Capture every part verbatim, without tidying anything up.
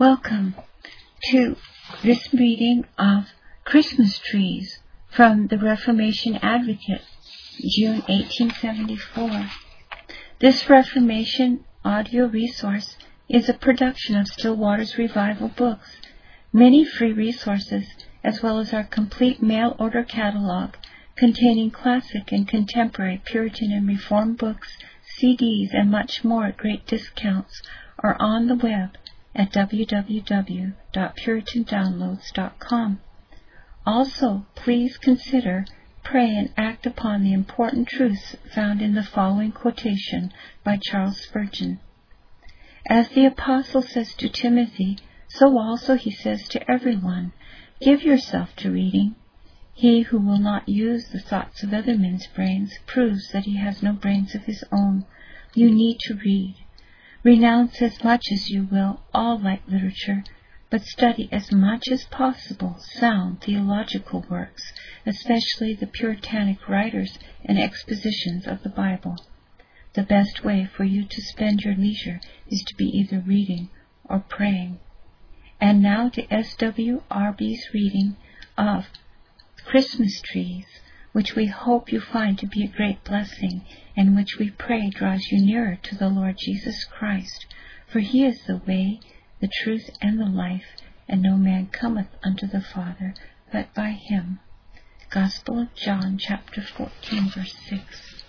Welcome to this reading of Christmas Trees from the Reformation Advocate, June eighteen seventy-four. This Reformation audio resource is a production of Still Waters Revival Books. Many free resources, as well as our complete mail order catalog containing classic and contemporary Puritan and Reformed books, C Ds, and much more at great discounts, are on the web at w w w dot puritan downloads dot com. Also, please consider, pray, and act upon the important truths found in the following quotation by Charles Spurgeon. As the Apostle says to Timothy, so also he says to everyone, give yourself to reading. He who will not use the thoughts of other men's brains proves that he has no brains of his own. You need to read. Renounce as much as you will all light literature, but study as much as possible sound theological works, especially the Puritanic writers and expositions of the Bible. The best way for you to spend your leisure is to be either reading or praying. And now to S W R B's reading of Christmas Trees, which we hope you find to be a great blessing, and which we pray draws you nearer to the Lord Jesus Christ. For he is the way, the truth, and the life, and no man cometh unto the Father but by him. Gospel of John, chapter fourteen, verse six.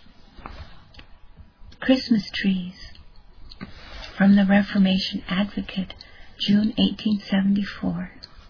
Christmas Trees from the Reformation Advocate, June eighteen seventy-four.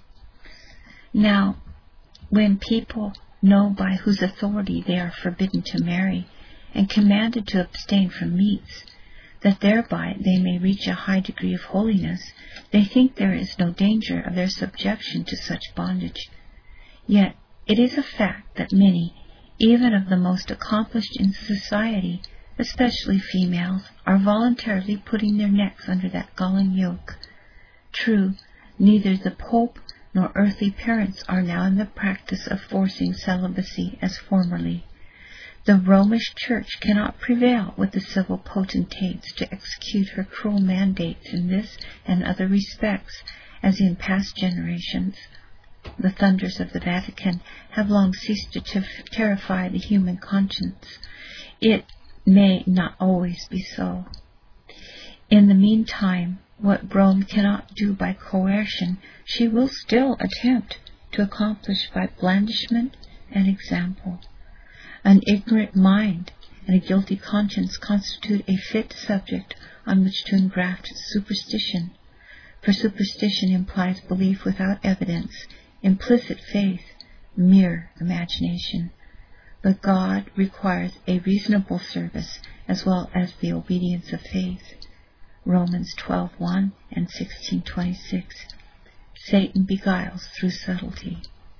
Now, when people know by whose authority they are forbidden to marry, and commanded to abstain from meats, that thereby they may reach a high degree of holiness, they think there is no danger of their subjection to such bondage. Yet it is a fact that many, even of the most accomplished in society, especially females, are voluntarily putting their necks under that galling yoke. True, neither the Pope nor earthly parents are now in the practice of forcing celibacy as formerly. The Romish Church cannot prevail with the civil potentates to execute her cruel mandates in this and other respects, as in past generations. The thunders of the Vatican have long ceased to ter- terrify the human conscience. It may not always be so. In the meantime, what Rome cannot do by coercion, she will still attempt to accomplish by blandishment and example. An ignorant mind and a guilty conscience constitute a fit subject on which to engraft superstition, for superstition implies belief without evidence, implicit faith, mere imagination. But God requires a reasonable service as well as the obedience of faith. Romans twelve one and sixteen twenty-six. Satan beguiles through subtlety.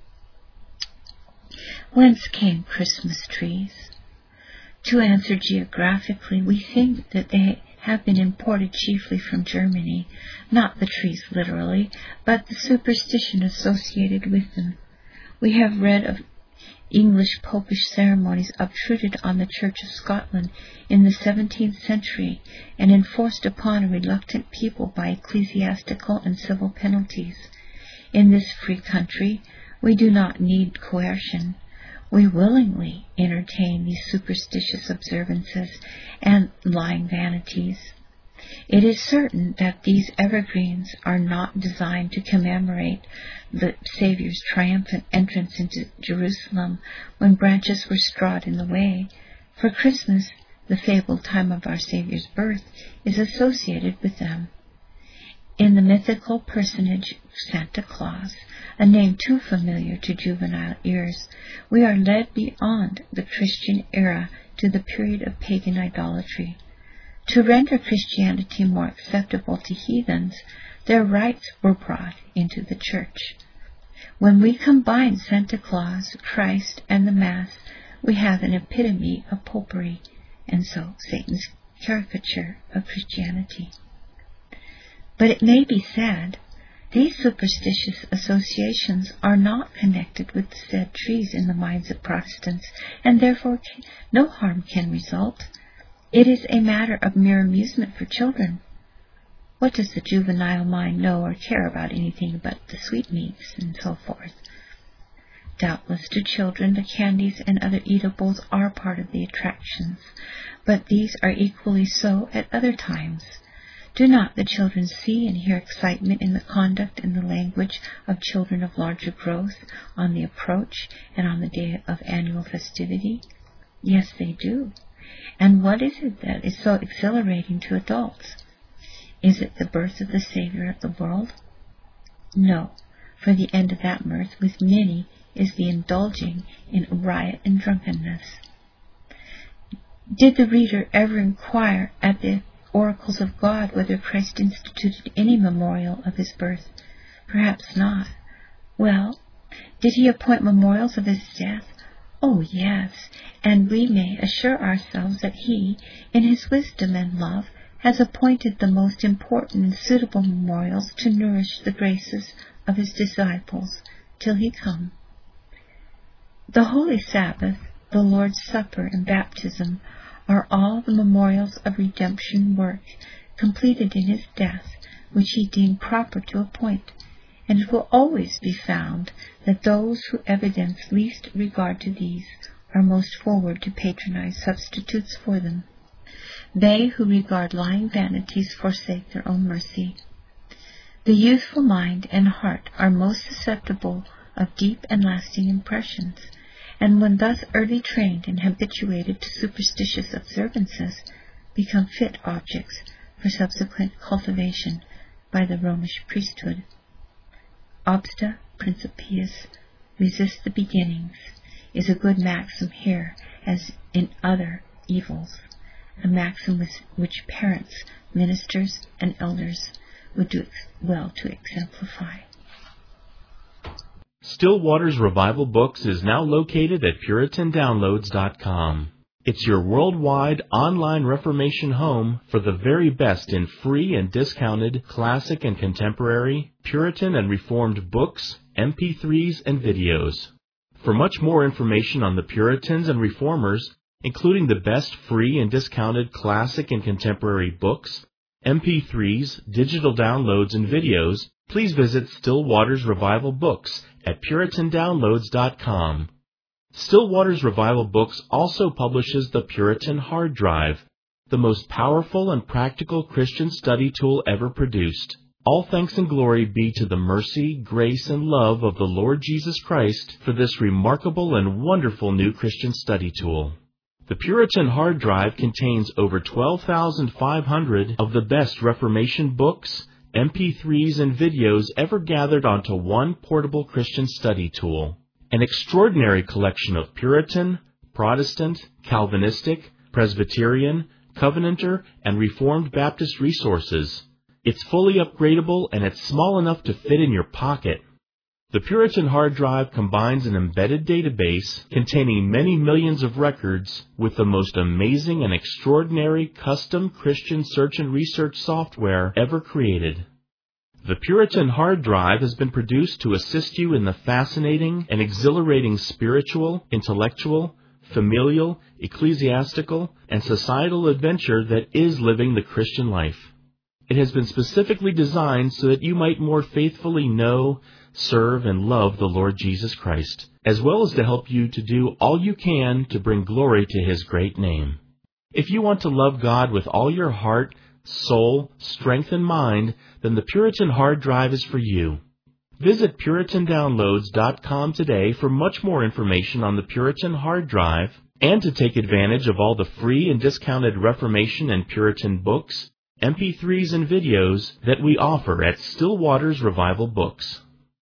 Whence came Christmas trees? To answer geographically, we think that they have been imported chiefly from Germany, not the trees literally, but the superstition associated with them. We have read of English popish ceremonies obtruded on the Church of Scotland in the seventeenth century and enforced upon a reluctant people by ecclesiastical and civil penalties. In this free country, we do not need coercion. We willingly entertain these superstitious observances and lying vanities. It is certain that these evergreens are not designed to commemorate the Saviour's triumphant entrance into Jerusalem when branches were strawed in the way, for Christmas, the fabled time of our Saviour's birth, is associated with them. In the mythical personage Santa Claus, a name too familiar to juvenile ears, we are led beyond the Christian era to the period of pagan idolatry. To render Christianity more acceptable to heathens, their rites were brought into the church. When we combine Santa Claus, Christ, and the Mass, we have an epitome of popery, and so Satan's caricature of Christianity. But it may be said, these superstitious associations are not connected with the said trees in the minds of Protestants, and therefore no harm can result. It is a matter of mere amusement for children. What does the juvenile mind know or care about anything but the sweetmeats and so forth? Doubtless to children the candies and other eatables are part of the attractions, but these are equally so at other times. Do not the children see and hear excitement in the conduct and the language of children of larger growth on the approach and on the day of annual festivity? Yes, they do. And what is it that is so exhilarating to adults? Is it the birth of the Savior of the world? No, for the end of that mirth with many is the indulging in riot and drunkenness. Did the reader ever inquire at the oracles of God whether Christ instituted any memorial of his birth? Perhaps not. Well, did he appoint memorials of his death? Oh, yes, and we may assure ourselves that he, in his wisdom and love, has appointed the most important and suitable memorials to nourish the graces of his disciples till he come. The Holy Sabbath, the Lord's Supper, and baptism are all the memorials of redemption work completed in his death, which he deemed proper to appoint, and it will always be found that those who evidence least regard to these are most forward to patronize substitutes for them. They who regard lying vanities forsake their own mercy. The youthful mind and heart are most susceptible of deep and lasting impressions, and when thus early trained and habituated to superstitious observances, become fit objects for subsequent cultivation by the Romish priesthood. Obsta principiis, resist the beginnings, is a good maxim here as in other evils, a maxim with which parents, ministers, and elders would do well to exemplify. Still Waters Revival Books is now located at Puritan Downloads dot com. It's your worldwide online Reformation home for the very best in free and discounted classic and contemporary, Puritan and Reformed books, M P threes, and videos. For much more information on the Puritans and Reformers, including the best free and discounted classic and contemporary books, M P threes, digital downloads, and videos, please visit Still Waters Revival Books at Puritan Downloads dot com. Still Waters Revival Books also publishes the Puritan Hard Drive, the most powerful and practical Christian study tool ever produced. All thanks and glory be to the mercy, grace, and love of the Lord Jesus Christ for this remarkable and wonderful new Christian study tool. The Puritan Hard Drive contains over twelve thousand five hundred of the best Reformation books, M P threes, and videos ever gathered onto one portable Christian study tool. An extraordinary collection of Puritan, Protestant, Calvinistic, Presbyterian, Covenanter, and Reformed Baptist resources. It's fully upgradable and it's small enough to fit in your pocket. The Puritan Hard Drive combines an embedded database containing many millions of records with the most amazing and extraordinary custom Christian search and research software ever created. The Puritan Hard Drive has been produced to assist you in the fascinating and exhilarating spiritual, intellectual, familial, ecclesiastical, and societal adventure that is living the Christian life. It has been specifically designed so that you might more faithfully know, serve, and love the Lord Jesus Christ, as well as to help you to do all you can to bring glory to His great name. If you want to love God with all your heart, soul, strength, and mind, then the Puritan Hard Drive is for you. Visit Puritan Downloads dot com today for much more information on the Puritan Hard Drive and to take advantage of all the free and discounted Reformation and Puritan books, M P threes, and videos that we offer at Still Waters Revival Books.